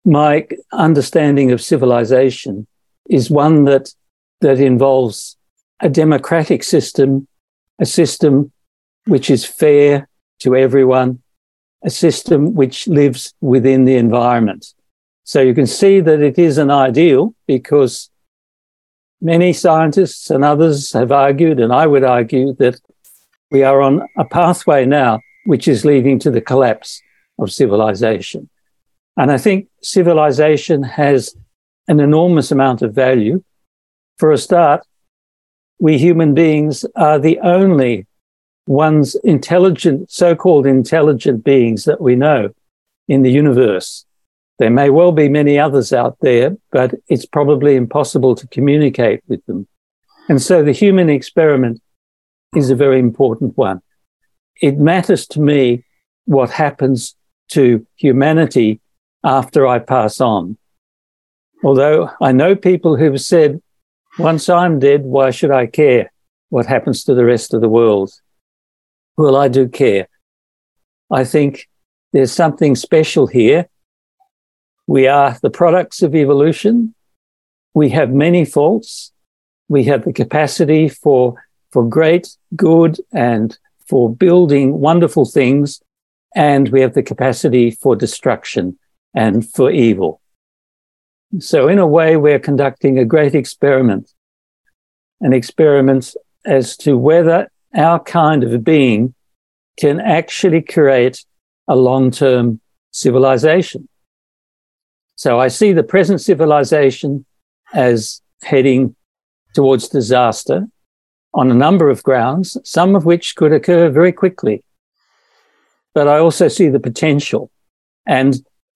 my understanding of civilization is one that involves a democratic system, a system which is fair to everyone, a system which lives within the environment. So you can see that it is an ideal, because many scientists and others have argued, and I would argue, that we are on a pathway now which is leading to the collapse of civilization. And I think civilization has an enormous amount of value. For a start, we human beings are the only ones intelligent, so-called intelligent beings that we know in the universe. There may well be many others out there, but it's probably impossible to communicate with them. And so the human experiment is a very important one. It matters to me what happens to humanity after I pass on. Although I know people who've said, once I'm dead, why should I care what happens to the rest of the world? Well, I do care. I think there's something special here. We are the products of evolution. We have many faults. We have the capacity for great good and for building wonderful things, and we have the capacity for destruction and for evil. So in a way, we're conducting a great experiment, an experiment as to whether our kind of being can actually create a long-term civilization. So I see the present civilization as heading towards disaster on a number of grounds, some of which could occur very quickly. But I also see the potential. And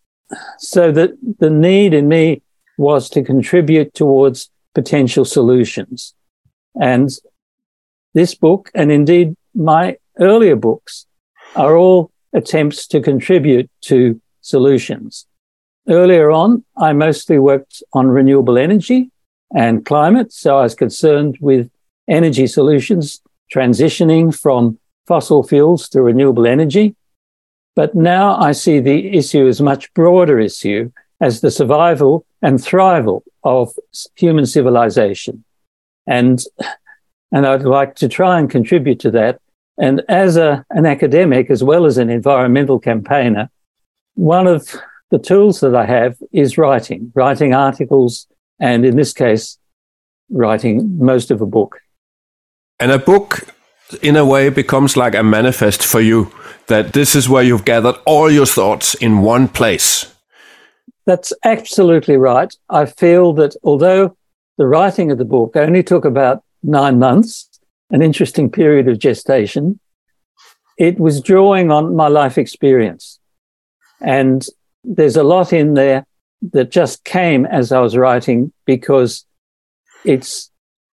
so the need in me was to contribute towards potential solutions. And this book, and indeed my earlier books, are all attempts to contribute to solutions. Earlier on, I mostly worked on renewable energy and climate, so I was concerned with energy solutions, transitioning from fossil fuels to renewable energy. But now I see the issue as a much broader issue, as the survival and thrival of human civilization. And I'd like to try and contribute to that. And as an academic, as well as an environmental campaigner, one of the tools that I have is writing articles, and in this case, writing most of a book. And a book, in a way, becomes like a manifest for you, that this is where you've gathered all your thoughts in one place. That's absolutely right. I feel that although the writing of the book only took about 9 months, an interesting period of gestation, it was drawing on my life experience. And there's a lot in there that just came as I was writing, because it's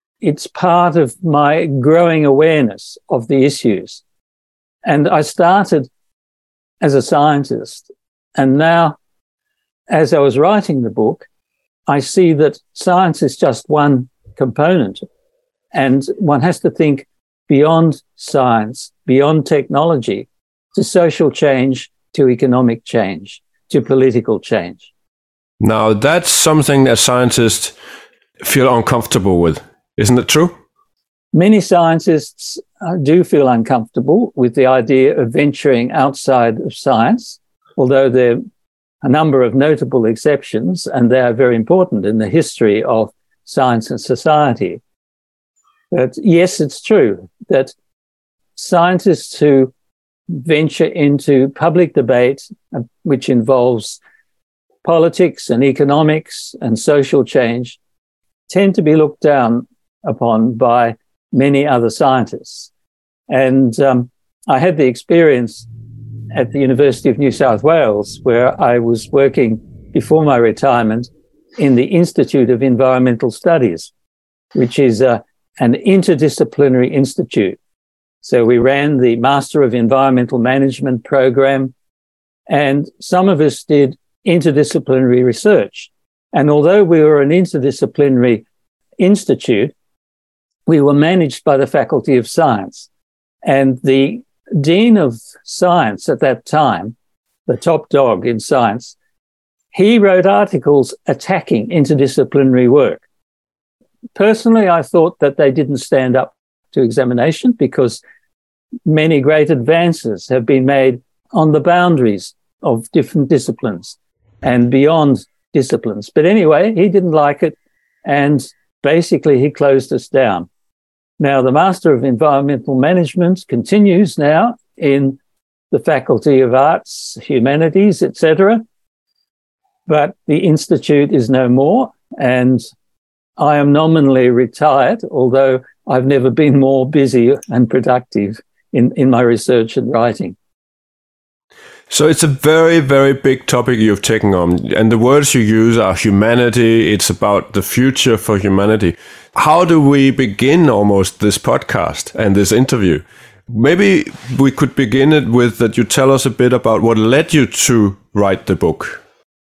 part of my growing awareness of the issues. And I started as a scientist, and now, as I was writing the book, I see that science is just one component, and one has to think beyond science, beyond technology, to social change, to economic change, to political change. Now, that's something that scientists feel uncomfortable with. Isn't it true? Many scientists do feel uncomfortable with the idea of venturing outside of science, although there are a number of notable exceptions, and they are very important in the history of science and society. But yes, it's true that scientists who venture into public debate, which involves politics and economics and social change, tend to be looked down upon by many other scientists. And I had the experience at the University of New South Wales, where I was working before my retirement in the Institute of Environmental Studies, which is an interdisciplinary institute. So we ran the Master of Environmental Management program, and some of us did interdisciplinary research. And although we were an interdisciplinary institute, we were managed by the Faculty of Science. And the Dean of Science at that time, the top dog in science, he wrote articles attacking interdisciplinary work. Personally, I thought that they didn't stand up to examination because many great advances have been made on the boundaries of different disciplines and beyond disciplines. But anyway, he didn't like it, and basically he closed us down. Now, the Master of Environmental Management continues now in the Faculty of Arts, Humanities, etc. But the Institute is no more, and I am nominally retired, although I've never been more busy and productive in my research and writing. So it's a very, very big topic you've taken on. And the words you use are humanity. It's about the future for humanity. How do we begin almost this podcast and this interview? Maybe we could begin it with that you tell us a bit about what led you to write the book.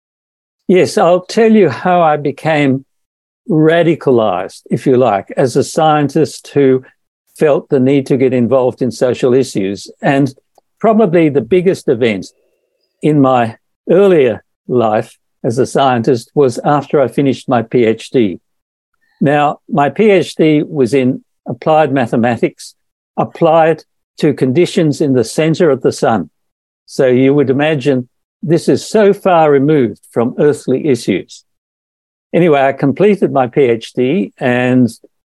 Yes, I'll tell you how I became radicalized, if you like, as a scientist who felt the need to get involved in social issues. And probably the biggest event in my earlier life as a scientist was after I finished my PhD. Now, my PhD was in applied mathematics, applied to conditions in the center of the sun. So you would imagine this is so far removed from earthly issues. Anyway, I completed my PhD and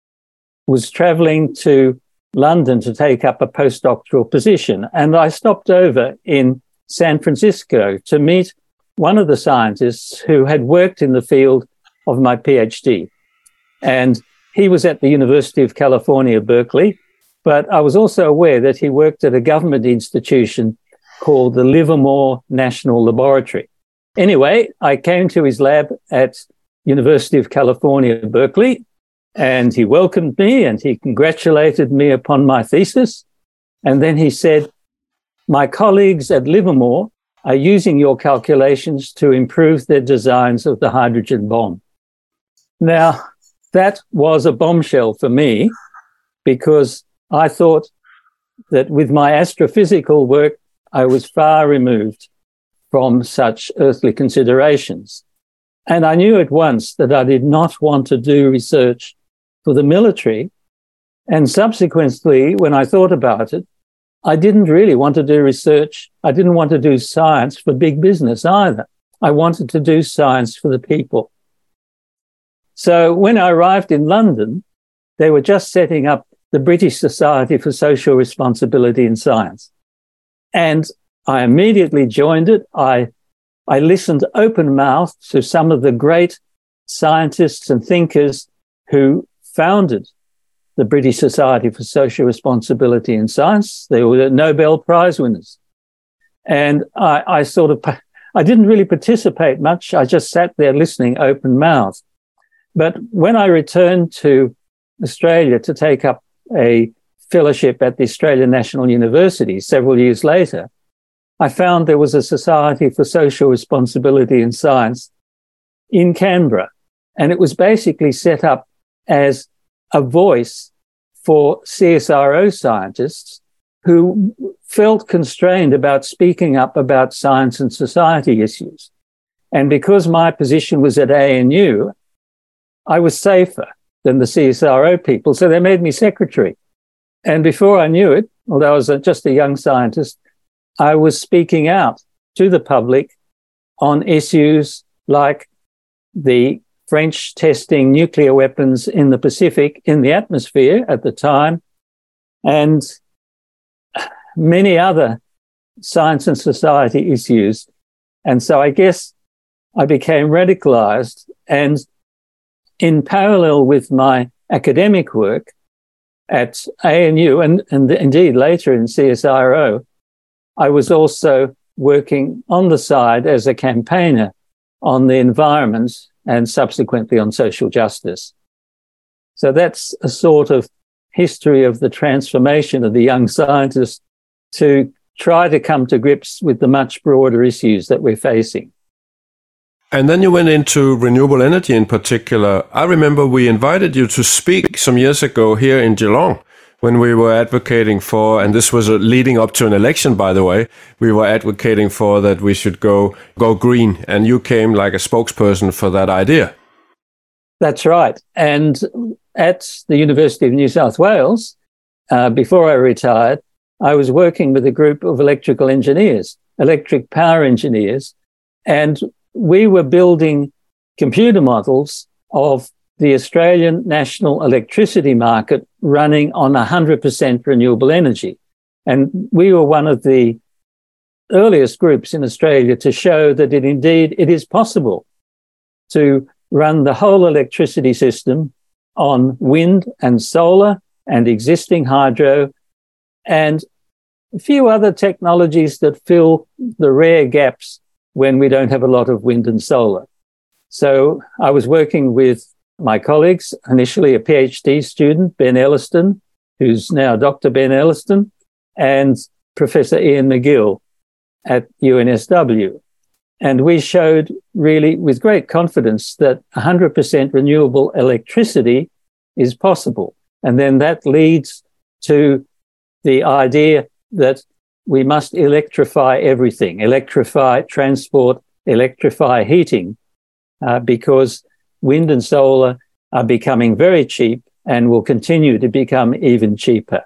was traveling to London to take up a postdoctoral position. And I stopped over in San Francisco to meet one of the scientists who had worked in the field of my PhD. And he was at the University of California, Berkeley, but I was also aware that he worked at a government institution called the Livermore National Laboratory. Anyway, I came to his lab at University of California, Berkeley, and he welcomed me and he congratulated me upon my thesis. And then he said, "My colleagues at Livermore are using your calculations to improve their designs of the hydrogen bomb." Now, that was a bombshell for me because I thought that with my astrophysical work, I was far removed from such earthly considerations. And I knew at once that I did not want to do research for the military. And subsequently, when I thought about it, I didn't really want to do research. I didn't want to do science for big business either. I wanted to do science for the people. So when I arrived in London, they were just setting up the British Society for Social Responsibility in Science. And I immediately joined it. I listened open-mouthed to some of the great scientists and thinkers who founded the British Society for Social Responsibility in Science. They were Nobel Prize winners. And I didn't really participate much. I just sat there listening open-mouthed. But when I returned to Australia to take up a fellowship at the Australian National University several years later, I found there was a Society for Social Responsibility in Science in Canberra. And it was basically set up as a voice for CSIRO scientists who felt constrained about speaking up about science and society issues. And because my position was at ANU, I was safer than the CSIRO people, so they made me secretary. And before I knew it, although I was just a young scientist, I was speaking out to the public on issues like the French testing nuclear weapons in the Pacific, in the atmosphere at the time, and many other science and society issues. And so I guess I became radicalized, and in parallel with my academic work at ANU and indeed later in CSIRO, I was also working on the side as a campaigner on the environment and subsequently on social justice. So that's a sort of history of the transformation of the young scientist to try to come to grips with the much broader issues that we're facing. And then you went into renewable energy in particular. I remember we invited you to speak some years ago here in Geelong when we were advocating for, and this was leading up to an election, by the way, we were advocating for that we should go green, and you came like a spokesperson for that idea. That's right. And at the University of New South Wales, before I retired, I was working with a group of electrical engineers, electric power engineers, and we were building computer models of the Australian national electricity market running on 100% renewable energy. And we were one of the earliest groups in Australia to show that it is possible to run the whole electricity system on wind and solar and existing hydro and a few other technologies that fill the rare gaps when we don't have a lot of wind and solar. So I was working with my colleagues, initially a PhD student, Ben Elliston, who's now Dr. Ben Elliston, and Professor Ian McGill at UNSW. And we showed really with great confidence that 100% renewable electricity is possible. And then that leads to the idea that we must electrify everything, electrify transport, electrify heating, because wind and solar are becoming very cheap and will continue to become even cheaper.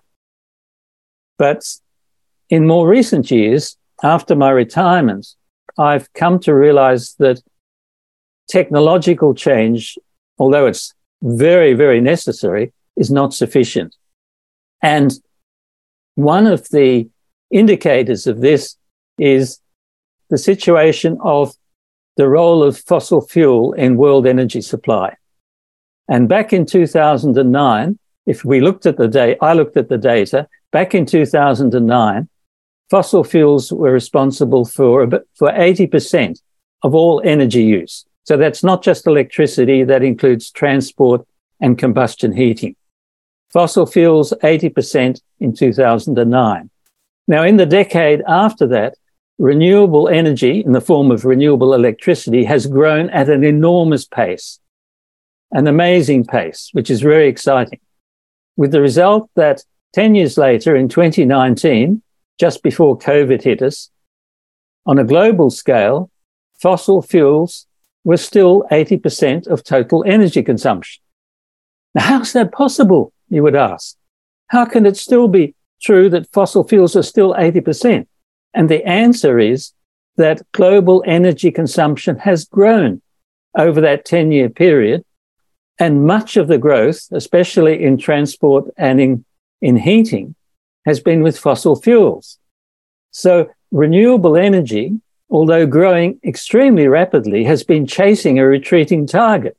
But in more recent years, after my retirement, I've come to realize that technological change, although it's very, very necessary, is not sufficient. And one of the indicators of this is the situation of the role of fossil fuel in world energy supply. And back in 2009, if we looked at the data, I looked at the data, back in 2009, fossil fuels were responsible for 80% of all energy use. So that's not just electricity, that includes transport and combustion heating. Fossil fuels, 80% in 2009. Now, in the decade after that, renewable energy in the form of renewable electricity has grown at an enormous pace, an amazing pace, which is very exciting, with the result that 10 years later, in 2019, just before COVID hit us, on a global scale, fossil fuels were still 80% of total energy consumption. Now, how's that possible, you would ask? How can it still be true that fossil fuels are still 80%? And the answer is that global energy consumption has grown over that 10-year period. And much of the growth, especially in transport and in heating, has been with fossil fuels. So renewable energy, although growing extremely rapidly, has been chasing a retreating target.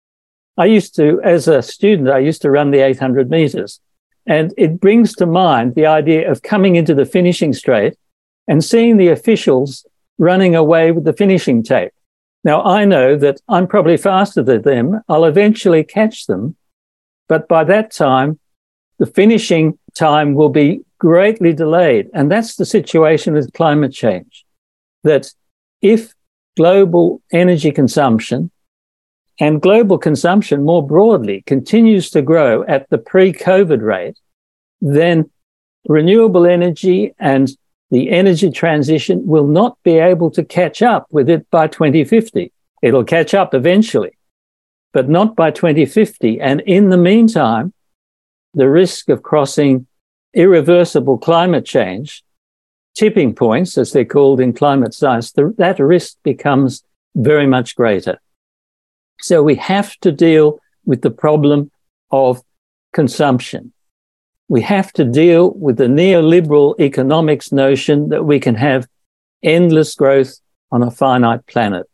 As a student, I used to run the 800 meters. And it brings to mind the idea of coming into the finishing straight and seeing the officials running away with the finishing tape. Now, I know that I'm probably faster than them. I'll eventually catch them. But by that time, the finishing time will be greatly delayed. And that's the situation with climate change, that if global energy consumption and global consumption more broadly continues to grow at the pre-COVID rate, then renewable energy and the energy transition will not be able to catch up with it by 2050. It'll catch up eventually, but not by 2050. And in the meantime, the risk of crossing irreversible climate change, tipping points, as they're called in climate science, that risk becomes very much greater. So we have to deal with the problem of consumption. We have to deal with the neoliberal economics notion that we can have endless growth on a finite planet.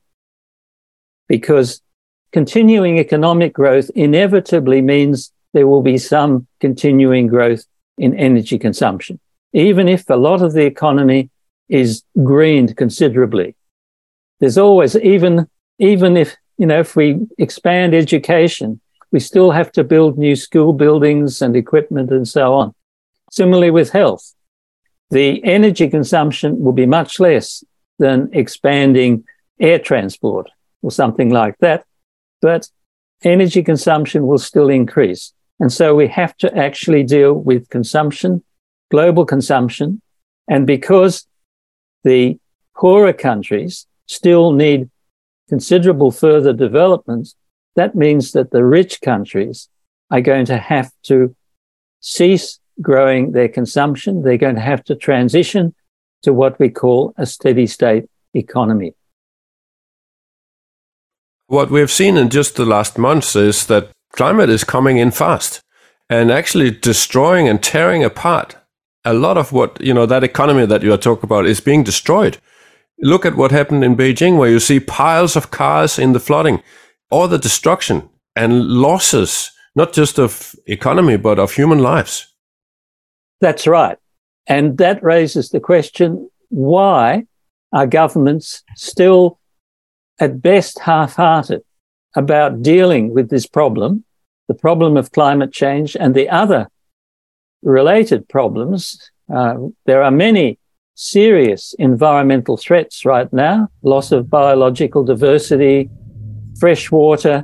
Because continuing economic growth inevitably means there will be some continuing growth in energy consumption, even if a lot of the economy is greened considerably. There's always, even if we expand education, we still have to build new school buildings and equipment and so on. Similarly with health, the energy consumption will be much less than expanding air transport or something like that, but energy consumption will still increase. And so we have to actually deal with consumption, global consumption. And because the poorer countries still need considerable further development, that means that the rich countries are going to have to cease growing their consumption. They're going to have to transition to what we call a steady state economy. What we have seen in just the last months is that climate is coming in fast and actually destroying and tearing apart a lot of what, that economy that you are talking about is being destroyed. Look at what happened in Beijing, where you see piles of cars in the flooding, all the destruction and losses, not just of economy, but of human lives. That's right. And that raises the question, why are governments still at best half-hearted about dealing with this problem, the problem of climate change and the other related problems? There are many serious environmental threats right now: loss of biological diversity, fresh water,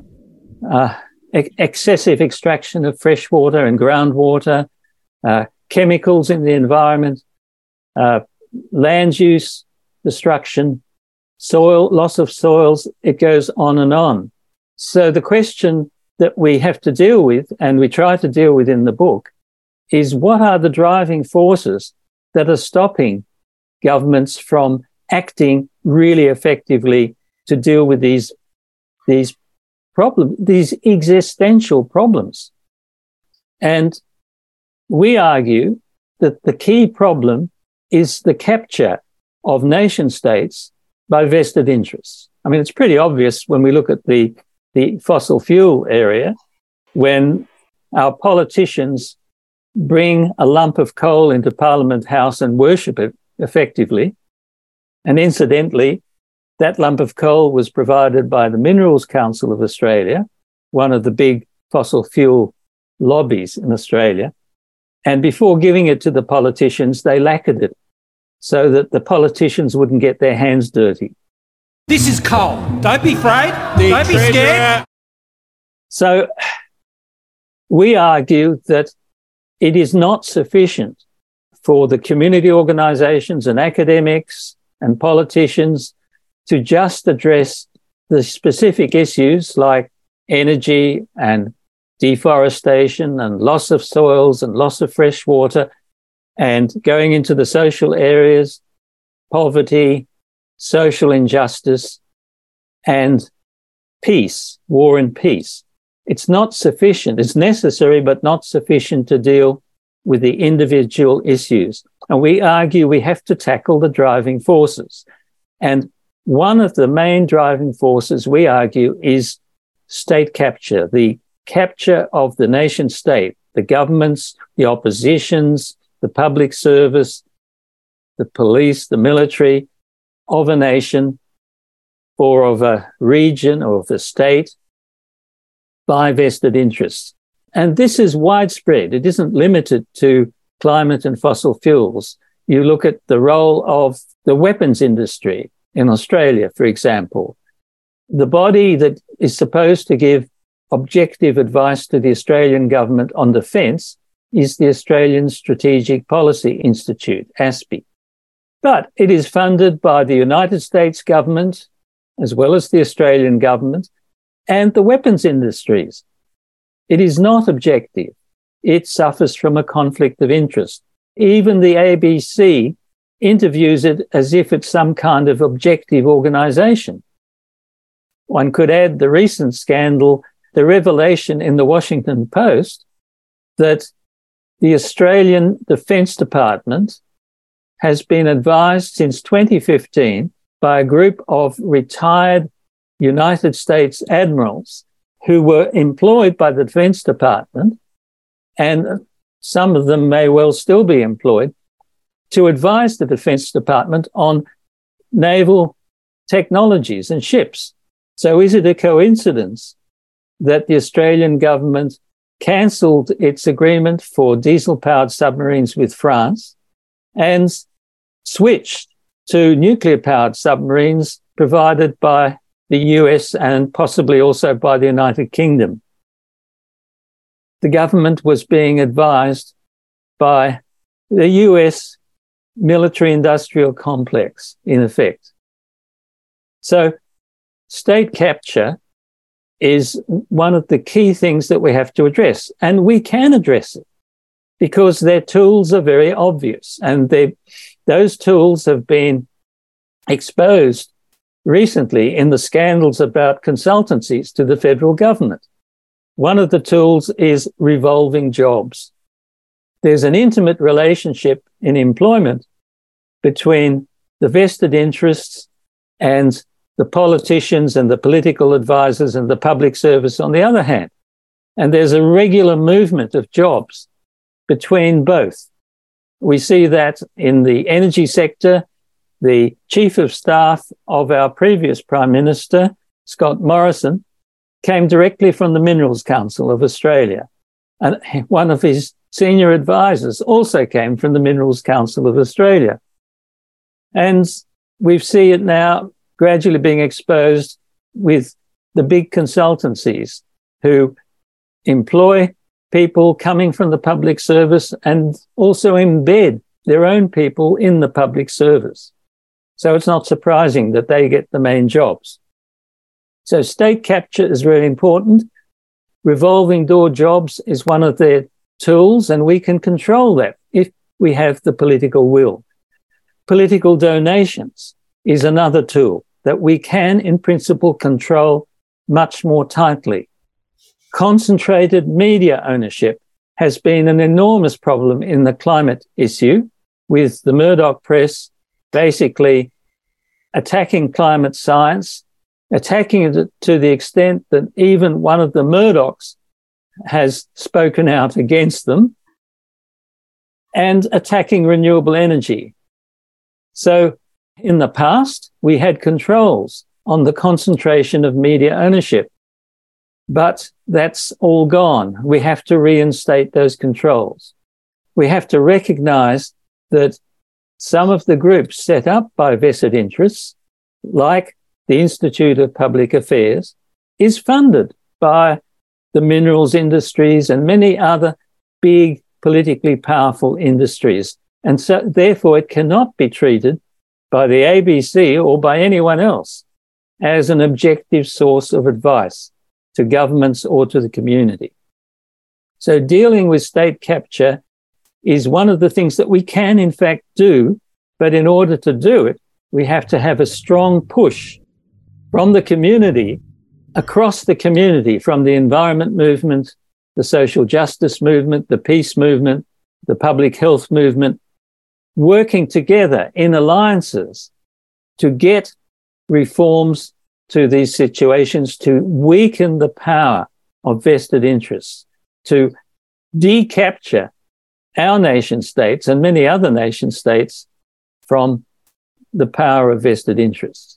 excessive extraction of fresh water and groundwater, chemicals in the environment, land use destruction, soil, loss of soils. It goes on and on. So the question that we have to deal with, and we try to deal with in the book, is what are the driving forces that are stopping governments from acting really effectively to deal with these problems, these existential problems. And we argue that the key problem is the capture of nation states by vested interests. I mean, it's pretty obvious when we look at the fossil fuel area, when our politicians bring a lump of coal into Parliament House and worship it effectively. And incidentally, that lump of coal was provided by the Minerals Council of Australia, one of the big fossil fuel lobbies in Australia. And before giving it to the politicians, they lacquered it so that the politicians wouldn't get their hands dirty. This is coal. Don't be afraid. Don't be scared. So we argue that it is not sufficient for the community organisations and academics and politicians to just address the specific issues like energy and deforestation and loss of soils and loss of fresh water, and going into the social areas, poverty, social injustice, and peace, war and peace. It's not sufficient. It's necessary, but not sufficient to deal with the individual issues. And we argue we have to tackle the driving forces. And one of the main driving forces, we argue, is state capture, the capture of the nation state, the governments, the oppositions, the public service, the police, the military of a nation or of a region or of a state by vested interests. And this is widespread. It isn't limited to climate and fossil fuels. You look at the role of the weapons industry in Australia, for example. The body that is supposed to give objective advice to the Australian government on defence is the Australian Strategic Policy Institute, ASPI. But it is funded by the United States government, as well as the Australian government, and the weapons industries. It is not objective. It suffers from a conflict of interest. Even the ABC interviews it as if it's some kind of objective organisation. One could add the recent scandal, the revelation in the Washington Post, that the Australian Defence Department has been advised since 2015 by a group of retired United States admirals who were employed by the Defence Department, and some of them may well still be employed, to advise the Defence Department on naval technologies and ships. So is it a coincidence that the Australian government cancelled its agreement for diesel-powered submarines with France and switched to nuclear-powered submarines provided by the US and possibly also by the United Kingdom? the government was being advised by the US military-industrial complex, in effect. So state capture is one of the key things that we have to address, and we can address it because their tools are very obvious, and those tools have been exposed recently in the scandals about consultancies to the federal government. One of the tools is revolving jobs. There's an intimate relationship in employment between the vested interests and the politicians and the political advisors and the public service on the other hand. And there's a regular movement of jobs between both. We see that in the energy sector. The chief of staff of our previous Prime Minister, Scott Morrison, came directly from the Minerals Council of Australia. And one of his senior advisors also came from the Minerals Council of Australia. And we see it now gradually being exposed with the big consultancies who employ people coming from the public service and also embed their own people in the public service. So it's not surprising that they get the main jobs. So state capture is really important. Revolving door jobs is one of their tools, and we can control that if we have the political will. Political donations is another tool that we can, in principle, control much more tightly. Concentrated media ownership has been an enormous problem in the climate issue, with the Murdoch press basically attacking climate science, attacking it to the extent that even one of the Murdochs has spoken out against them, and attacking renewable energy. So in the past, we had controls on the concentration of media ownership, but that's all gone. We have to reinstate those controls. We have to recognize that some of the groups set up by vested interests, like the Institute of Public Affairs, is funded by the minerals industries and many other big politically powerful industries. And so therefore it cannot be treated by the ABC or by anyone else as an objective source of advice to governments or to the community. So dealing with state capture is one of the things that we can in fact do, but in order to do it, we have to have a strong push from the community, across the community, from the environment movement, the social justice movement, the peace movement, the public health movement, working together in alliances to get reforms to these situations, to weaken the power of vested interests, to decapture our nation states and many other nation states from the power of vested interests.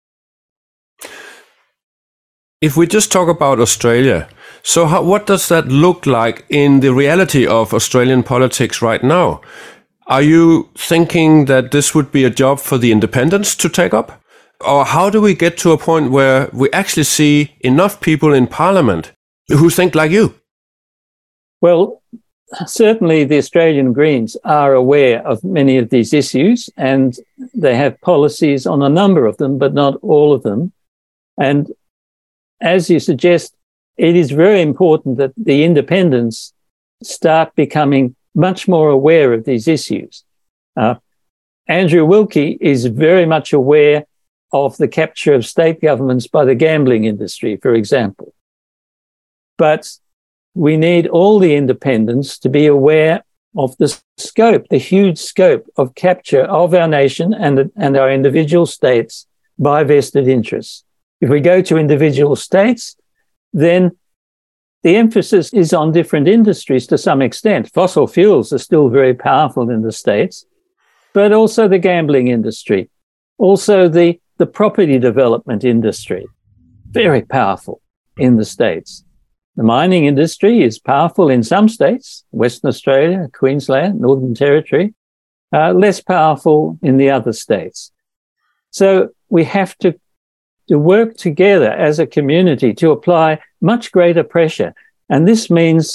If we just talk about Australia, so what does that look like in the reality of Australian politics right now? Are you thinking that this would be a job for the independents to take up? Or how do we get to a point where we actually see enough people in Parliament who think like you? Well, certainly the Australian Greens are aware of many of these issues, and they have policies on a number of them, but not all of them. And as you suggest, it is very important that the independents start becoming much more aware of these issues. Andrew Wilkie is very much aware of the capture of state governments by the gambling industry, for example. But we need all the independents to be aware of the scope, the huge scope of capture of our nation and our individual states by vested interests. If we go to individual states, then the emphasis is on different industries to some extent. Fossil fuels are still very powerful in the states, but also the gambling industry, also the property development industry, very powerful in the states. The mining industry is powerful in some states, Western Australia, Queensland, Northern Territory, less powerful in the other states. So we have to work together as a community to apply much greater pressure. And this means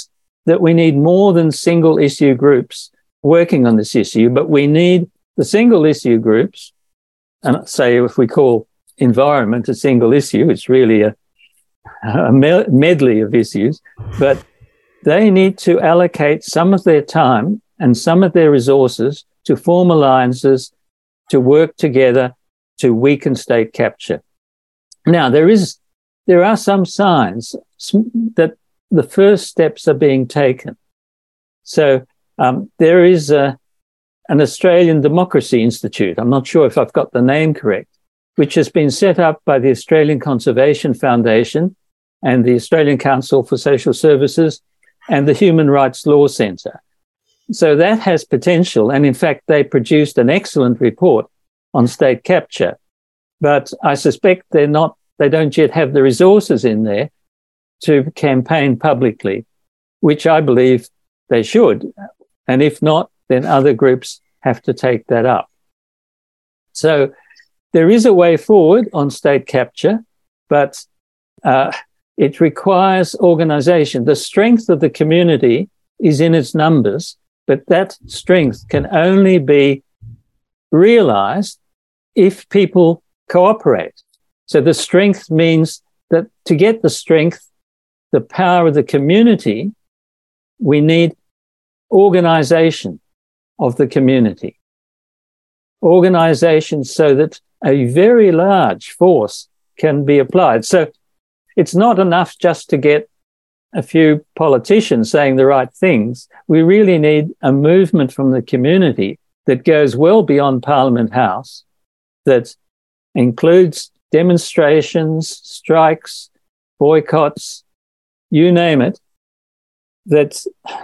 that we need more than single issue groups working on this issue, but we need the single issue groups, and say if we call environment a single issue, it's really a medley of issues, but they need to allocate some of their time and some of their resources to form alliances to work together to weaken state capture. Now, there are some signs that the first steps are being taken. So there is an Australian Democracy Institute, I'm not sure if I've got the name correct, which has been set up by the Australian Conservation Foundation and the Australian Council for Social Services and the Human Rights Law Centre. So that has potential. And in fact, they produced an excellent report on state capture. But I suspect they don't yet have the resources in there to campaign publicly, which I believe they should. And if not, then other groups have to take that up. So there is a way forward on state capture, but it requires organisation. The strength of the community is in its numbers, but that strength can only be realised if people cooperate. So the strength means that to get the strength, the power of the community, we need organisation of the community. Organisation so that a very large force can be applied. So it's not enough just to get a few politicians saying the right things. We really need a movement from the community that goes well beyond Parliament House, that includes demonstrations, strikes, boycotts, you name it, that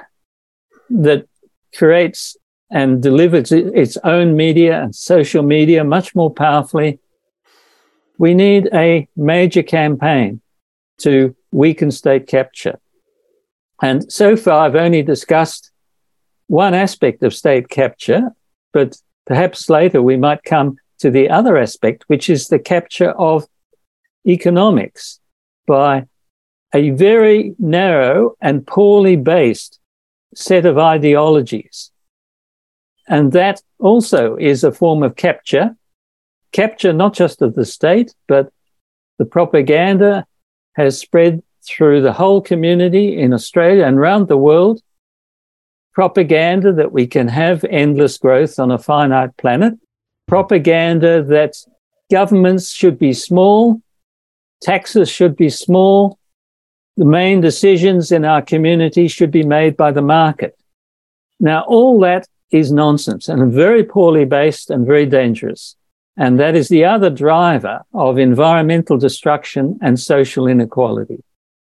creates and delivers its own media and social media much more powerfully. We need a major campaign to weaken state capture. And so far, I've only discussed one aspect of state capture, but perhaps later we might come to the other aspect, which is the capture of economics by a very narrow and poorly based set of ideologies. And that also is a form of capture not just of the state, but the propaganda has spread through the whole community in Australia and around the world. Propaganda that we can have endless growth on a finite planet. Propaganda that governments should be small, taxes should be small, the main decisions in our community should be made by the market. Now, all that is nonsense and very poorly based and very dangerous. And that is the other driver of environmental destruction and social inequality.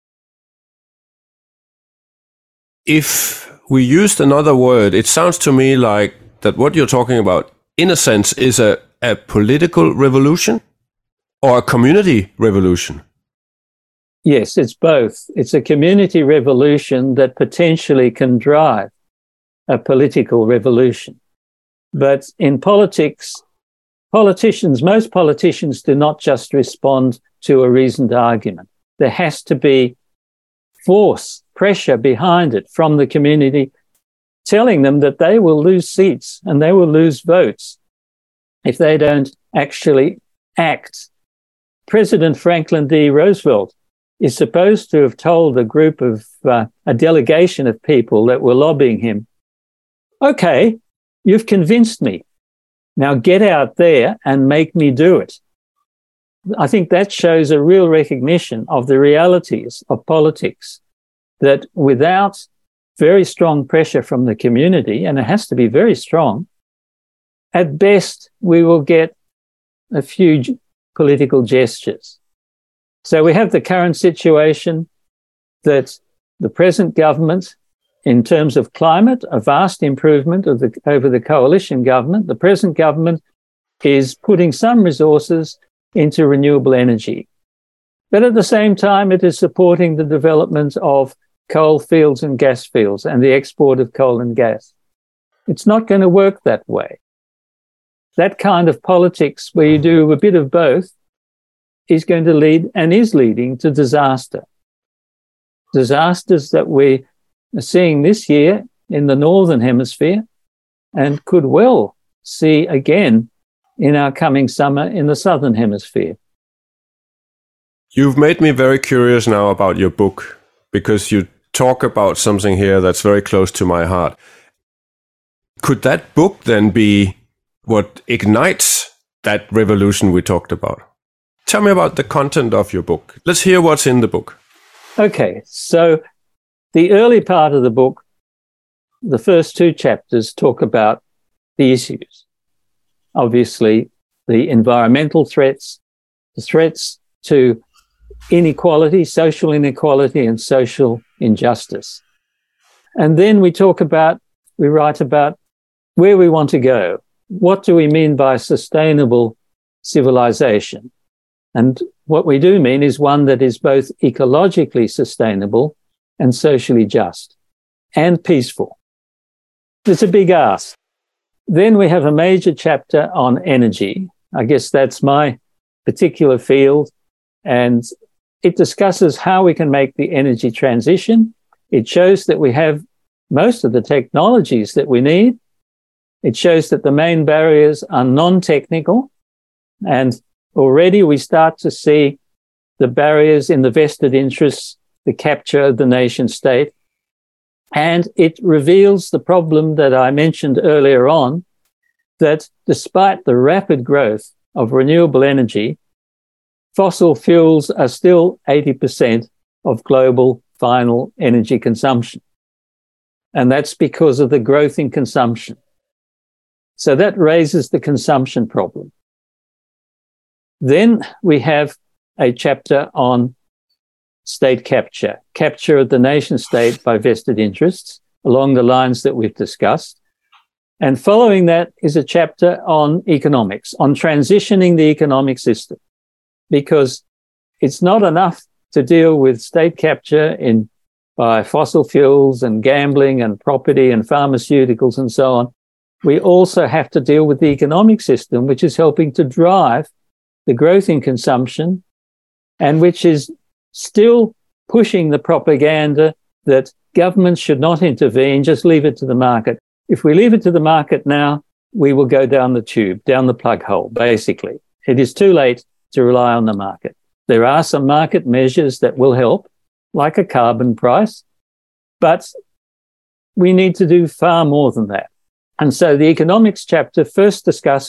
If we used another word, it sounds to me like that what you're talking about, in a sense, is a political revolution or a community revolution. Yes, it's both. It's a community revolution that potentially can drive a political revolution. But in politics, most politicians do not just respond to a reasoned argument. There has to be force, pressure behind it from the community, telling them that they will lose seats and they will lose votes if they don't actually act. President Franklin D. Roosevelt is supposed to have told a group of, a delegation of people that were lobbying him, okay, you've convinced me. Now get out there and make me do it. I think that shows a real recognition of the realities of politics, that without very strong pressure from the community, and it has to be very strong, at best we will get a few political gestures. So we have the current situation that the present government, in terms of climate, a vast improvement over the coalition government. The present government is putting some resources into renewable energy. But at the same time, it is supporting the development of coal fields and gas fields and the export of coal and gas. It's not going to work that way. That kind of politics where you do a bit of both is going to lead and is leading to disaster. Disasters that we are seeing this year in the Northern Hemisphere and could well see again in our coming summer in the Southern Hemisphere. You've made me very curious now about your book, because you talk about something here that's very close to my heart. Could that book then be what ignites that revolution we talked about? Tell me about the content of your book. Let's hear what's in the book. Okay, so the early part of the book, the first 2 chapters talk about the issues. Obviously, the environmental threats, the threats to inequality, social inequality, and social injustice. And then we write about where we want to go. What do we mean by sustainable civilization? And what we do mean is one that is both ecologically sustainable and socially just and peaceful. It's a big ask. Then we have a major chapter on energy. I guess that's my particular field. And it discusses how we can make the energy transition. It shows that we have most of the technologies that we need. It shows that the main barriers are non-technical. And already we start to see the barriers in the vested interests, the capture of the nation state. And it reveals the problem that I mentioned earlier on, that despite the rapid growth of renewable energy, fossil fuels are still 80% of global final energy consumption. And that's because of the growth in consumption. So that raises the consumption problem. Then we have a chapter on state capture of the nation state by vested interests along the lines that we've discussed. And following that is a chapter on economics, on transitioning the economic system, because it's not enough to deal with state capture by fossil fuels and gambling and property and pharmaceuticals and so on. We also have to deal with the economic system, which is helping to drive the growth in consumption and which is still pushing the propaganda that governments should not intervene, just leave it to the market. If we leave it to the market now, we will go down the tube, down the plug hole, basically. It is too late to rely on the market. There are some market measures that will help, like a carbon price, but we need to do far more than that. And so the economics chapter first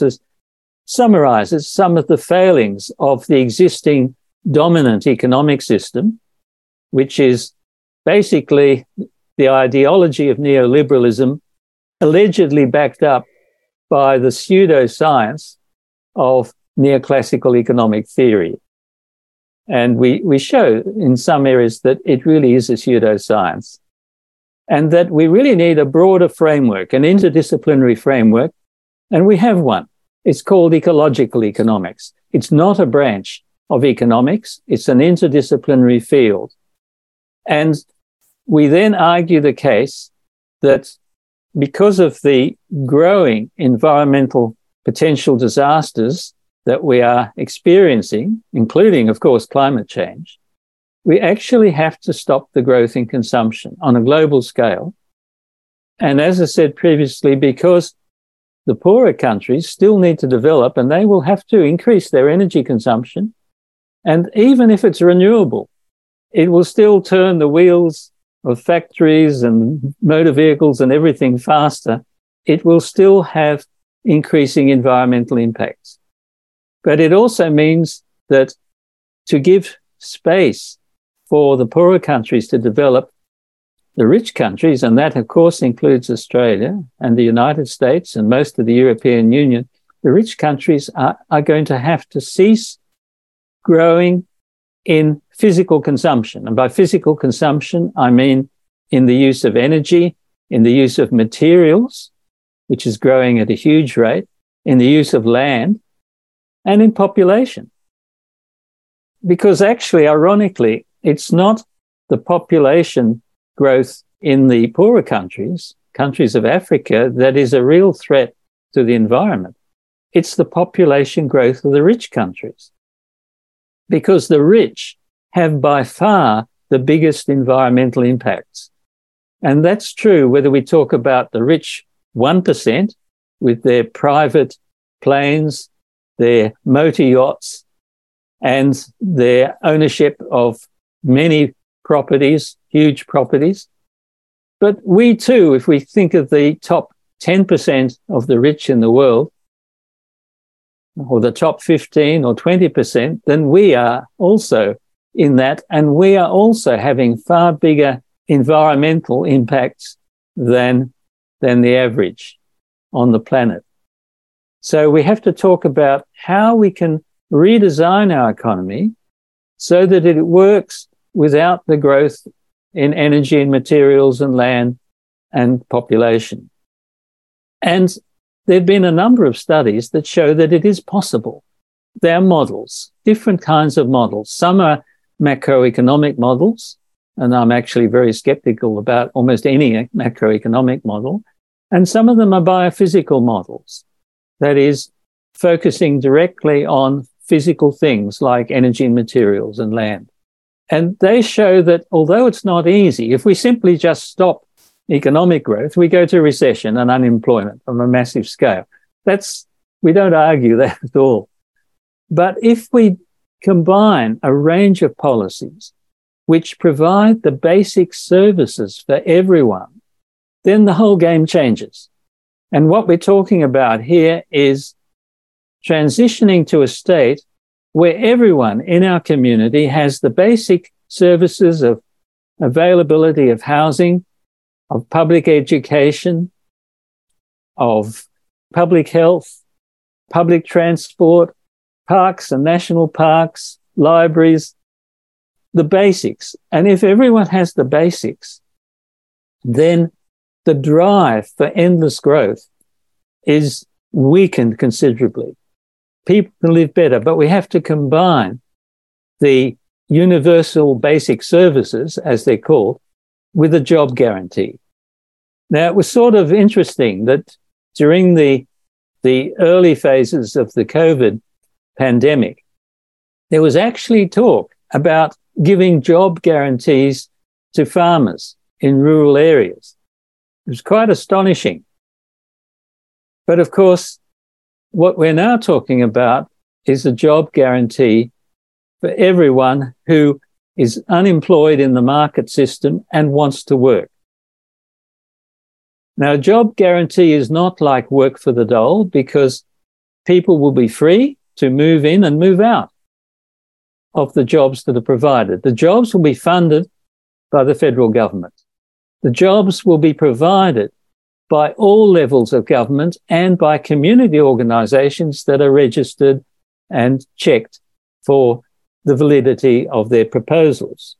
summarizes some of the failings of the existing dominant economic system, which is basically the ideology of neoliberalism, allegedly backed up by the pseudoscience of neoclassical economic theory. And we show in some areas that it really is a pseudoscience, and that we really need a broader framework, an interdisciplinary framework, and we have one. It's called ecological economics. It's not a branch of economics. It's an interdisciplinary field. And we then argue the case that because of the growing environmental potential disasters that we are experiencing, including, of course, climate change, we actually have to stop the growth in consumption on a global scale. And as I said previously, because the poorer countries still need to develop and they will have to increase their energy consumption. And even if it's renewable, it will still turn the wheels of factories and motor vehicles and everything faster. It will still have increasing environmental impacts. But it also means that to give space for the poorer countries to develop, the rich countries, and that of course includes Australia and the United States and most of the European Union, the rich countries are going to have to cease growing in physical consumption. And by physical consumption, I mean in the use of energy, in the use of materials, which is growing at a huge rate, in the use of land, and in population. Because actually, ironically, it's not the population growth in the poorer countries, countries of Africa, that is a real threat to the environment. It's the population growth of the rich countries. Because the rich have by far the biggest environmental impacts. And that's true whether we talk about the rich 1% with their private planes, their motor yachts, and their ownership of many properties, huge properties. But we too, if we think of the top 10% of the rich in the world, or the top 15 or 20%, then we are also in that, and we are also having far bigger environmental impacts than the average on the planet. So we have to talk about how we can redesign our economy so that it works without the growth in energy and materials and land and population. And there have been a number of studies that show that it is possible. There are models, different kinds of models. Some are macroeconomic models, and I'm actually very skeptical about almost any macroeconomic model. And some of them are biophysical models, that is, focusing directly on physical things like energy and materials and land. And they show that although it's not easy, if we simply just stop economic growth, we go to recession and unemployment on a massive scale. We don't argue that at all. But if we combine a range of policies which provide the basic services for everyone, then the whole game changes. And what we're talking about here is transitioning to a state where everyone in our community has the basic services of availability of housing, of public education, of public health, public transport, parks and national parks, libraries, the basics. And if everyone has the basics, then the drive for endless growth is weakened considerably. People can live better, but we have to combine the universal basic services, as they're called, with a job guarantee. Now, it was sort of interesting that during the early phases of the COVID pandemic, there was actually talk about giving job guarantees to farmers in rural areas. It was quite astonishing. But of course, what we're now talking about is a job guarantee for everyone who is unemployed in the market system and wants to work. Now, job guarantee is not like work for the dole, because people will be free to move in and move out of the jobs that are provided. The jobs will be funded by the federal government. The jobs will be provided by all levels of government and by community organisations that are registered and checked for the validity of their proposals.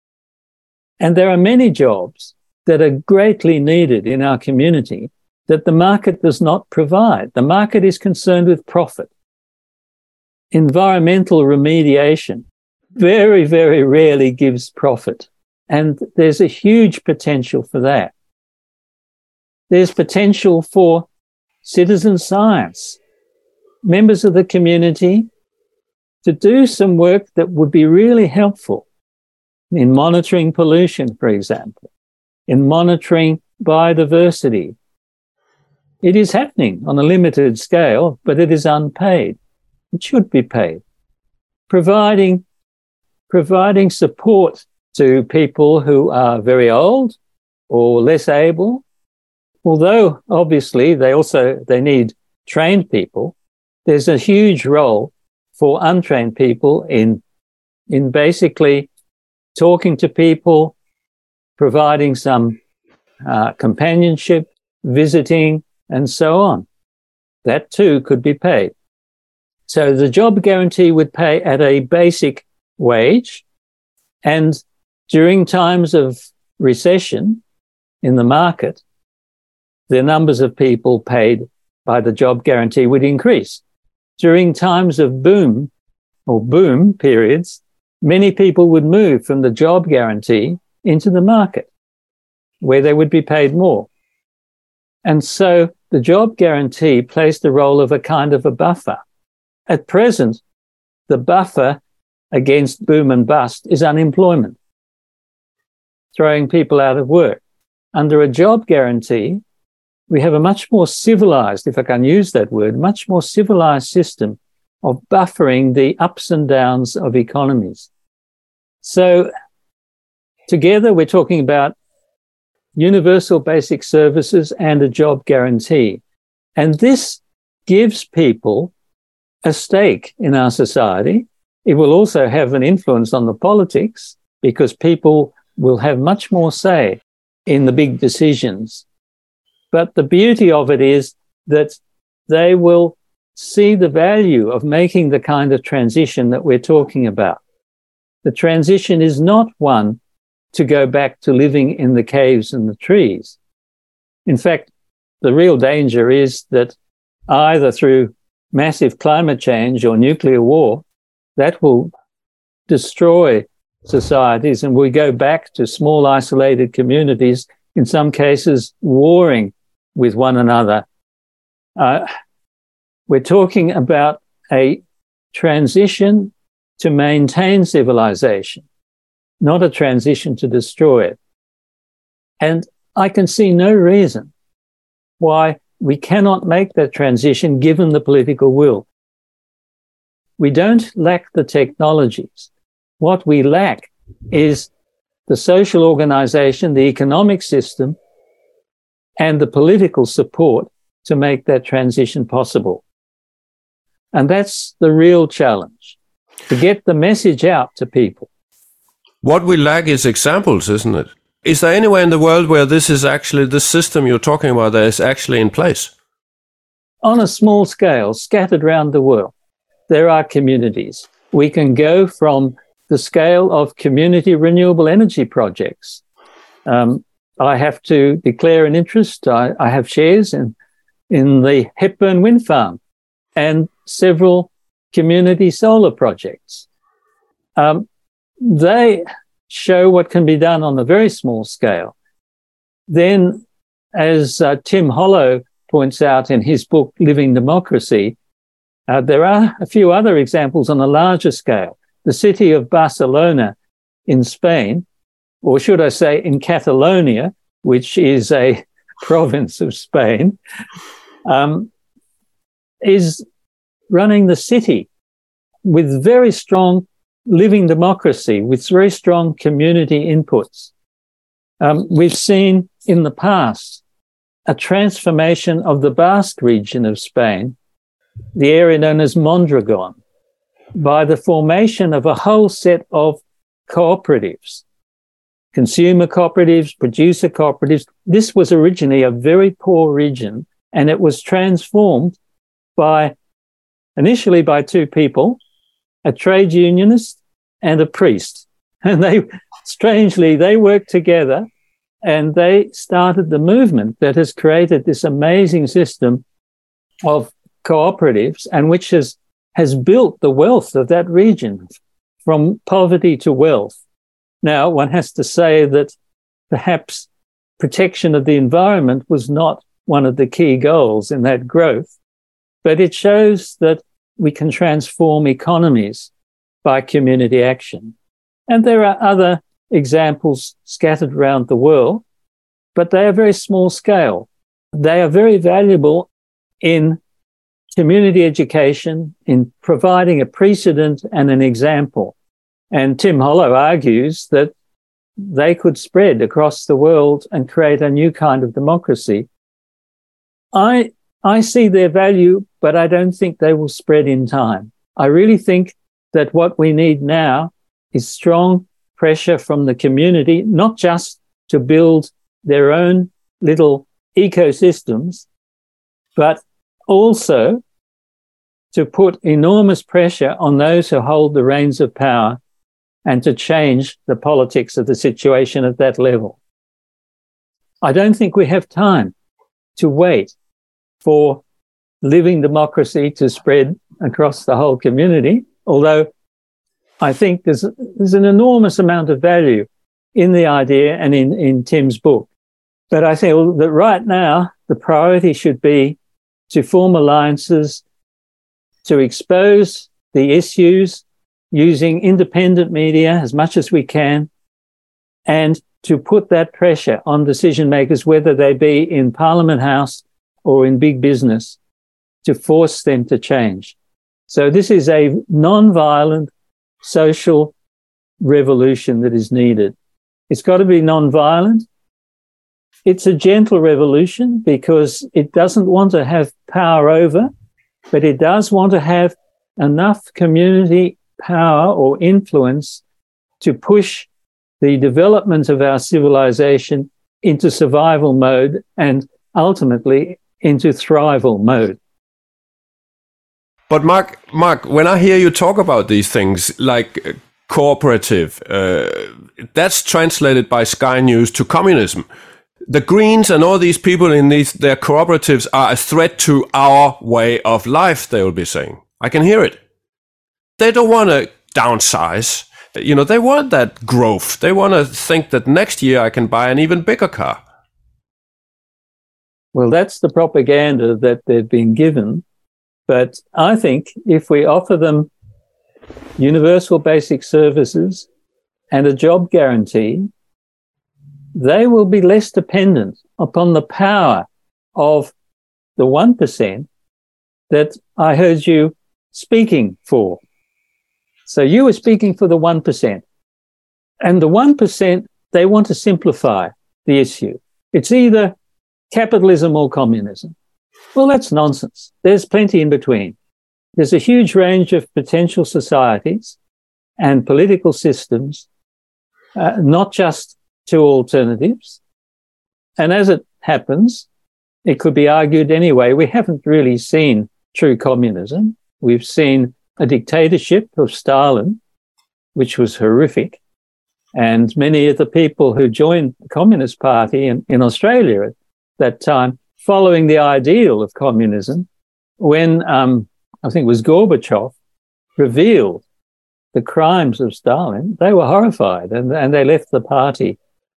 And there are many jobs that are greatly needed in our community that the market does not provide. The market is concerned with profit. Environmental remediation very, very rarely gives profit. And there's a huge potential for that. There's potential for citizen science, members of the community, to do some work that would be really helpful in monitoring pollution, for example, in monitoring biodiversity. It is happening on a limited scale, but it is unpaid. It should be paid. Providing support to people who are very old or less able, although obviously they need trained people. There's a huge role for untrained people in basically talking to people, providing some companionship, visiting, and so on. That too could be paid. So the job guarantee would pay at a basic wage, and during times of recession in the market, the numbers of people paid by the job guarantee would increase. During times of boom periods, many people would move from the job guarantee into the market, where they would be paid more. And so the job guarantee plays the role of a kind of a buffer. At present, the buffer against boom and bust is unemployment, throwing people out of work. under a job guarantee, we have a much more civilized, if I can use that word, much more civilized system of buffering the ups and downs of economies. So together we're talking about universal basic services and a job guarantee. And this gives people a stake in our society. It will also have an influence on the politics because people will have much more say in the big decisions. But the beauty of it is that they will see the value of making the kind of transition that we're talking about. The transition is not one to go back to living in the caves and the trees. In fact, the real danger is that either through massive climate change or nuclear war, that will destroy societies and we go back to small isolated communities, in some cases warring with one another. We're talking about a transition to maintain civilization, not a transition to destroy it. And I can see no reason why we cannot make that transition given the political will. We don't lack the technologies. What we lack is the social organization, the economic system, and the political support to make that transition possible. And that's the real challenge, to get the message out to people. What we lack is examples, isn't it? Is there anywhere in the world where this is actually, the system you're talking about, that is actually in place? On a small scale, scattered around the world, there are communities. We can go from the scale of community renewable energy projects. I have to declare an interest. I have shares in the Hepburn Wind Farm and several community solar projects. They show what can be done on a very small scale. Then, as Tim Hollow points out in his book, Living Democracy, there are a few other examples on a larger scale. The city of Barcelona in Spain, or should I say in Catalonia, which is a province of Spain, is running the city with very strong living democracy, with very strong community inputs. We've seen in the past a transformation of the Basque region of Spain, the area known as Mondragon, by the formation of a whole set of cooperatives, consumer cooperatives, producer cooperatives. This was originally a very poor region, and it was transformed initially by two people, a trade unionist and a priest. And they worked together and they started the movement that has created this amazing system of cooperatives and which has built the wealth of that region from poverty to wealth. Now, one has to say that perhaps protection of the environment was not one of the key goals in that growth, but it shows that we can transform economies by community action. And there are other examples scattered around the world, but they are very small scale. They are very valuable in community education, in providing a precedent and an example. And Tim Hollow argues that they could spread across the world and create a new kind of democracy. I see their value, but I don't think they will spread in time. I really think that what we need now is strong pressure from the community, not just to build their own little ecosystems, but also to put enormous pressure on those who hold the reins of power and to change the politics of the situation at that level. I don't think we have time to wait for living democracy to spread across the whole community, although I think there's an enormous amount of value in the idea and in Tim's book. But I think that right now, the priority should be to form alliances, to expose the issues using independent media as much as we can, and to put that pressure on decision makers, whether they be in Parliament House or in big business, to force them to change. So this is a non-violent social revolution that is needed. It's got to be non-violent. It's a gentle revolution because it doesn't want to have power over, but it does want to have enough community power or influence to push the development of our civilization into survival mode and ultimately into thrival mode. But Mark, when I hear you talk about these things like cooperative, that's translated by Sky News to communism. The Greens and all these people in their cooperatives are a threat to our way of life, they will be saying. I can hear it. They don't want to downsize. You know, they want that growth. They want to think that next year I can buy an even bigger car. Well, that's the propaganda that they've been given. But I think if we offer them universal basic services and a job guarantee, they will be less dependent upon the power of the 1% that I heard you speaking for. So you were speaking for the 1%. And the 1%, they want to simplify the issue. It's either capitalism or communism. Well, that's nonsense. There's plenty in between. There's a huge range of potential societies and political systems, not just two alternatives. And as it happens, it could be argued anyway, we haven't really seen true communism. We've seen a dictatorship of Stalin, which was horrific. And many of the people who joined the Communist Party in Australia at that time, following the ideal of communism, when I think it was Gorbachev revealed the crimes of Stalin, they were horrified and they left the party.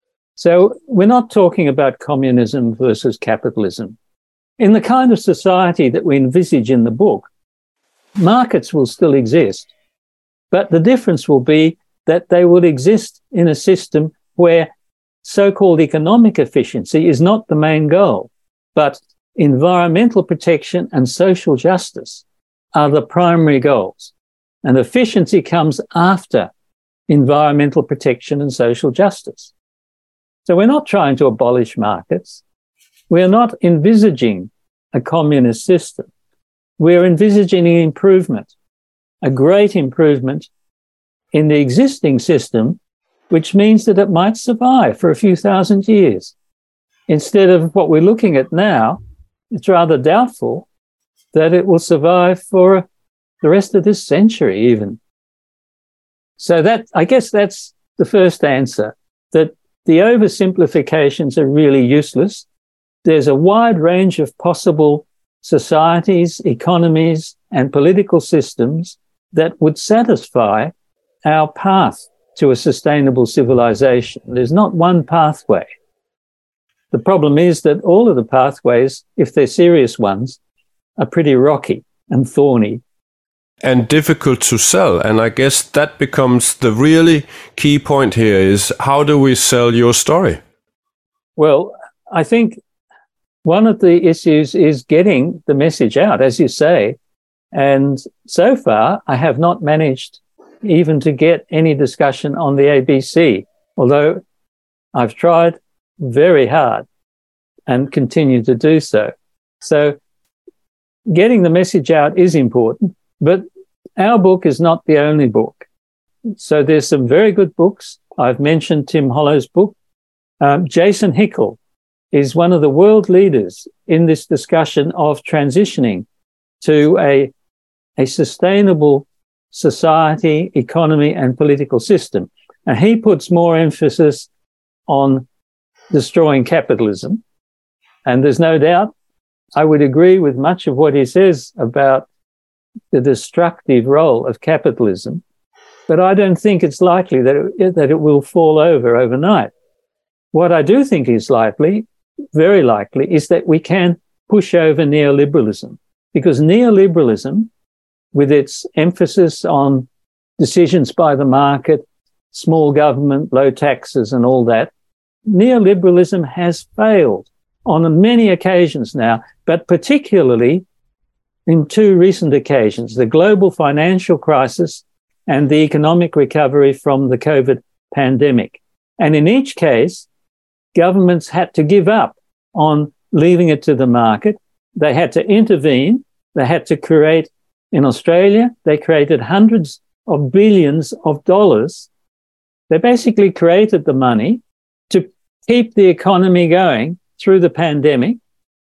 So we're not talking about communism versus capitalism. In the kind of society that we envisage in the book, markets will still exist, but the difference will be that they will exist in a system where so-called economic efficiency is not the main goal, but environmental protection and social justice are the primary goals. And efficiency comes after environmental protection and social justice. So we're not trying to abolish markets. We're not envisaging a communist system. We're envisaging an improvement, a great improvement in the existing system, which means that it might survive for a few thousand years. Instead of what we're looking at now, it's rather doubtful that it will survive for the rest of this century even. So that, I guess that's the first answer, that the oversimplifications are really useless. There's a wide range of possible societies, economies, and political systems that would satisfy our path to a sustainable civilization. There's not one pathway. The problem is that all of the pathways, if they're serious ones, are pretty rocky and thorny. And difficult to sell. And I guess that becomes the really key point here is, how do we sell your story? Well, I think one of the issues is getting the message out, as you say. And so far, I have not managed even to get any discussion on the ABC, although I've tried very hard and continue to do so. So getting the message out is important, but our book is not the only book. So there's some very good books. I've mentioned Tim Hollow's book. Jason Hickel is one of the world leaders in this discussion of transitioning to a sustainable society, economy, and political system. And he puts more emphasis on destroying capitalism. And there's no doubt I would agree with much of what he says about the destructive role of capitalism, but I don't think it's likely that it will fall over overnight. What I do think is likely, very likely, is that we can push over neoliberalism, because neoliberalism, with its emphasis on decisions by the market, small government, low taxes and all that, neoliberalism has failed on many occasions now, but particularly in two recent occasions, the global financial crisis and the economic recovery from the COVID pandemic. And in each case, governments had to give up on leaving it to the market. They had to intervene. They had to create, in Australia, they created hundreds of billions of dollars. They basically created the money to keep the economy going through the pandemic.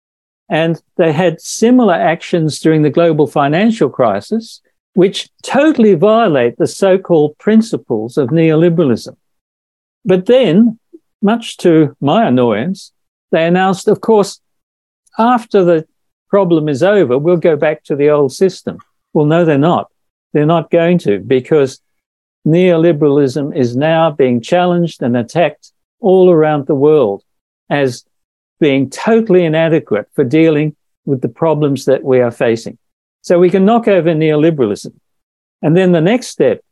And they had similar actions during the global financial crisis, which totally violate the so-called principles of neoliberalism. But then, much to my annoyance, they announced, of course, after the problem is over, we'll go back to the old system. Well, no, they're not. They're not going to, because neoliberalism is now being challenged and attacked all around the world as being totally inadequate for dealing with the problems that we are facing. So we can knock over neoliberalism. And then the next step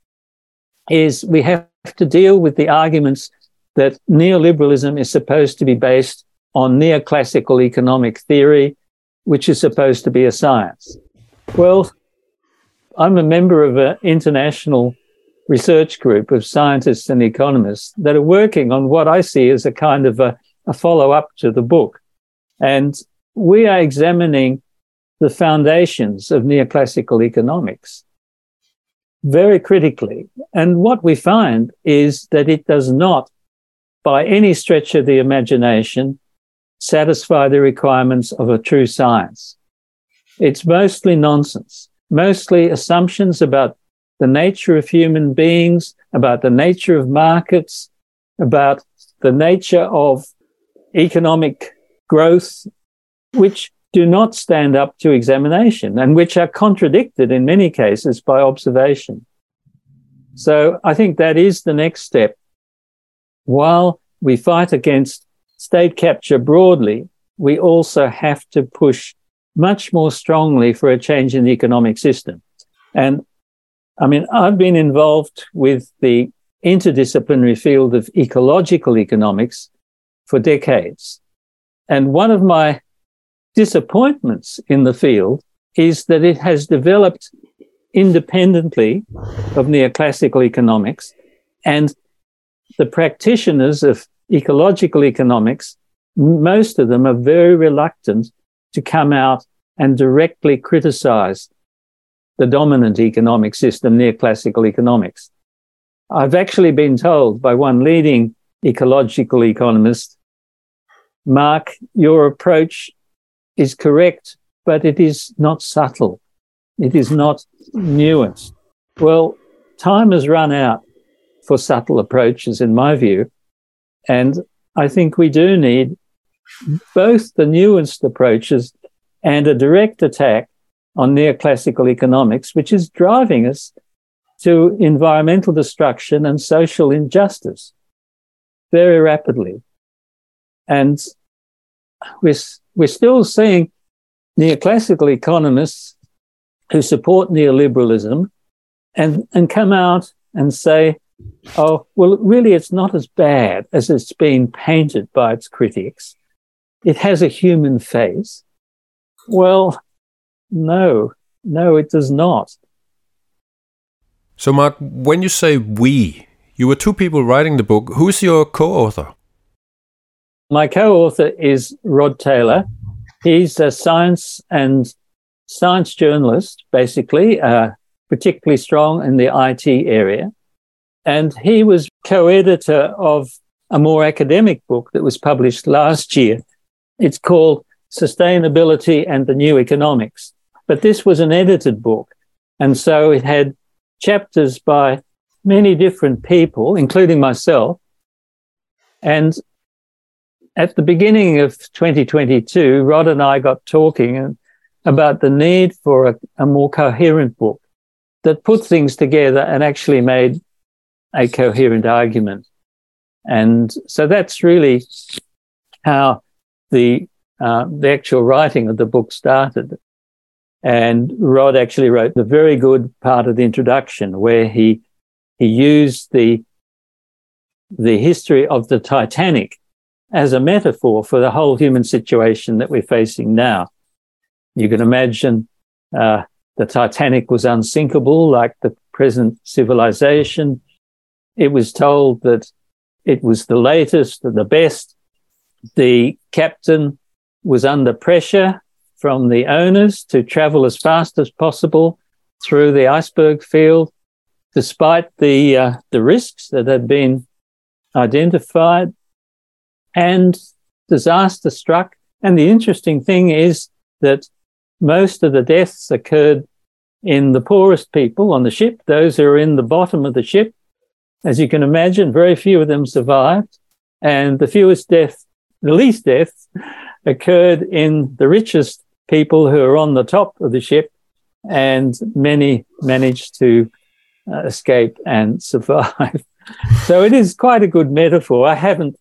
is we have to deal with the arguments that neoliberalism is supposed to be based on neoclassical economic theory, which is supposed to be a science. Well, I'm a member of an international research group of scientists and economists that are working on what I see as a kind of a follow-up to the book. And we are examining the foundations of neoclassical economics very critically. And what we find is that it does not, by any stretch of the imagination, satisfy the requirements of a true science. It's mostly nonsense, mostly assumptions about the nature of human beings, about the nature of markets, about the nature of economic growth, which do not stand up to examination and which are contradicted in many cases by observation. So I think that is the next step. While we fight against state capture broadly, we also have to push much more strongly for a change in the economic system. And I mean, I've been involved with the interdisciplinary field of ecological economics for decades. And one of my disappointments in the field is that it has developed independently of neoclassical economics, and the practitioners of ecological economics, most of them are very reluctant to come out and directly criticize the dominant economic system, neoclassical economics. I've actually been told by one leading ecological economist, Mark, your approach is correct, but it is not subtle. It is not nuanced. Well, time has run out for subtle approaches, in my view. And I think we do need both the nuanced approaches and a direct attack on neoclassical economics, which is driving us to environmental destruction and social injustice very rapidly. And we're still seeing neoclassical economists who support neoliberalism and come out and say, oh, well, really, it's not as bad as it's been painted by its critics. It has a human face. Well, no, it does not. So, Mark, when you say we, you were two people writing the book. Who's your co-author? My co-author is Rod Taylor. He's a science journalist, basically, particularly strong in the IT area. And he was co-editor of a more academic book that was published last year. It's called Sustainability and the New Economics. But this was an edited book. And so it had chapters by many different people, including myself. And at the beginning of 2022, Rod and I got talking about the need for a more coherent book that put things together and actually made a coherent argument. And so that's really how the actual writing of the book started. And Rod actually wrote the very good part of the introduction where he used the history of the Titanic as a metaphor for the whole human situation that we're facing now. You can imagine the Titanic was unsinkable like the present civilization. It was told that it was the latest and the best. The captain was under pressure from the owners to travel as fast as possible through the iceberg field, despite the risks that had been identified, and disaster struck. And the interesting thing is that most of the deaths occurred in the poorest people on the ship, those who are in the bottom of the ship. As you can imagine, very few of them survived, and the least deaths occurred in the richest people who are on the top of the ship, and many managed to escape and survive. So it is quite a good metaphor. I haven't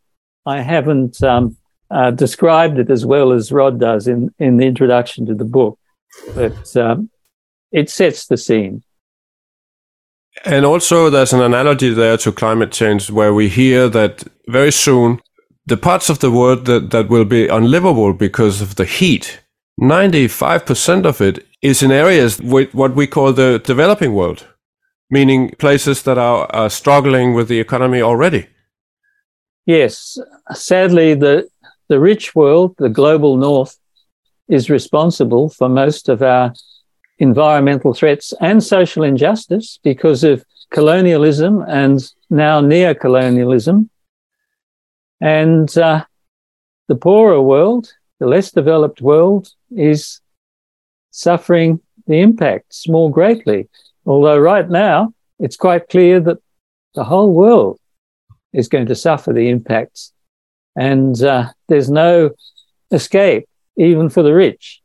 described it as well as Rod does in the introduction to the book, but it sets the scene. And also there's an analogy there to climate change, where we hear that very soon the parts of the world that will be unlivable because of the heat, 95% of it is in areas with what we call the developing world, meaning places that are struggling with the economy already. Yes, sadly, the rich world, the global north, is responsible for most of our environmental threats and social injustice because of colonialism and now neocolonialism. And the poorer world, the less developed world, is suffering the impacts more greatly. Although right now, it's quite clear that the whole world is going to suffer the impacts. And there's no escape, even for the rich.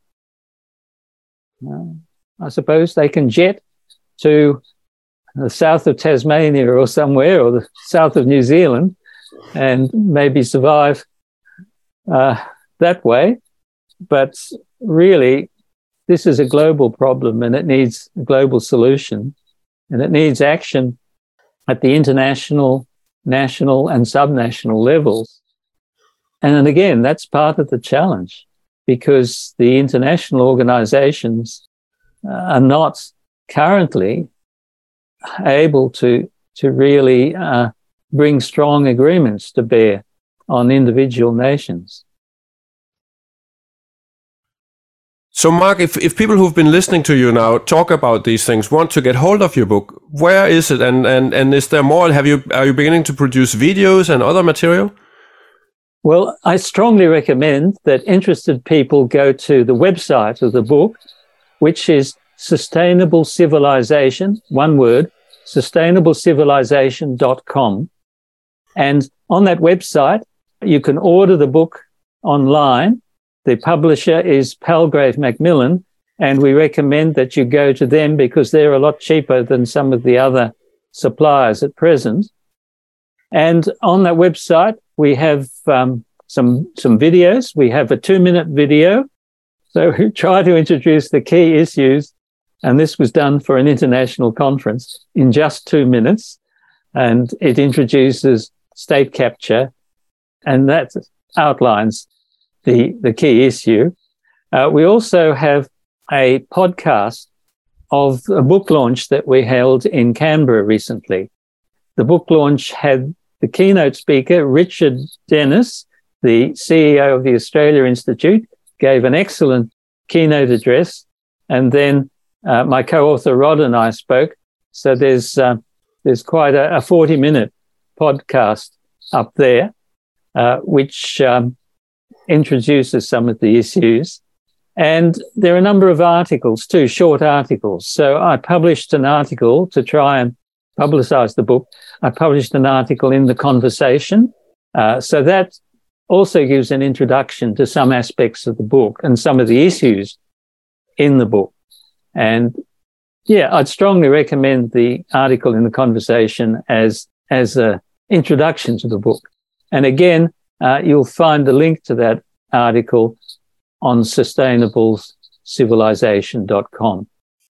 I suppose they can jet to the south of Tasmania or somewhere, or the south of New Zealand, and maybe survive that way. But really, this is a global problem, and it needs a global solution, and it needs action at the international, national, and subnational levels. And then again, that's part of the challenge, because the international organizations are not currently able to really bring strong agreements to bear on individual nations. So, Mark, if people who've been listening to you now talk about these things want to get hold of your book, where is it? And is there more? Are you beginning to produce videos and other material? Well, I strongly recommend that interested people go to the website of the book, which is Sustainable Civilization, one word, sustainablecivilization.com. And on that website, you can order the book online. The publisher is Palgrave Macmillan, and we recommend that you go to them because they're a lot cheaper than some of the other suppliers at present. And on that website, we have some videos. We have a 2-minute video. So we try to introduce the key issues, and this was done for an international conference in just 2 minutes. And it introduces state capture, and that outlines the key issue. We also have a podcast of a book launch that we held in Canberra recently. The book launch had the keynote speaker, Richard Dennis, the CEO of the Australia Institute, gave an excellent keynote address. And then my co-author Rod and I spoke. So there's quite a 40-minute podcast up there, which introduces some of the issues. And there are a number of articles too, short articles. So I published an article to try and publicize the book. I published an article in The Conversation. So that also gives an introduction to some aspects of the book and some of the issues in the book. And yeah, I'd strongly recommend the article in The Conversation as an introduction to the book. And again, you'll find the link to that article on sustainablecivilization.com.